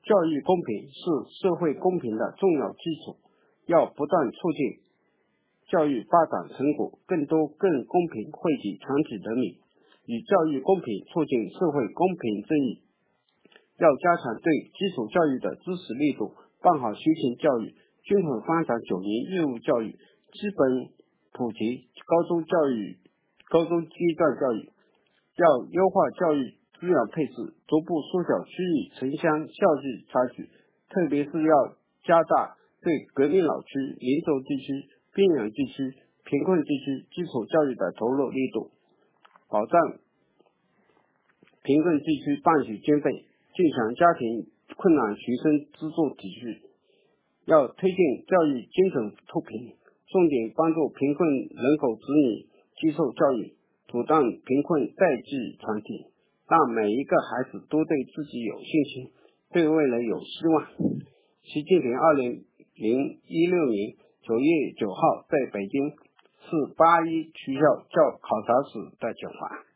教育公平是社会公平的重要基础，要不断促进教育发展成果更多更公平惠及全体人民，以教育公平促进社会公平正义。要加强对基础教育的支持力度，办好学前教育，均衡发展9年义务教育，基本普及高中阶段教育。要优化教育资源配置，逐步缩小区域城乡校际差距，特别是要加大对革命老区、邻州地区、边远地区、贫困地区基础教育的投入力度，保障贫困地区办学经费，加强家庭困难学生资助体系。要推进教育精准脱贫，重点帮助贫困人口子女接受教育，阻断贫困代际传递，让每一个孩子都对自己有信心，对未来有希望。习近平2016年9月9号在北京市8一取消考察时的讲话。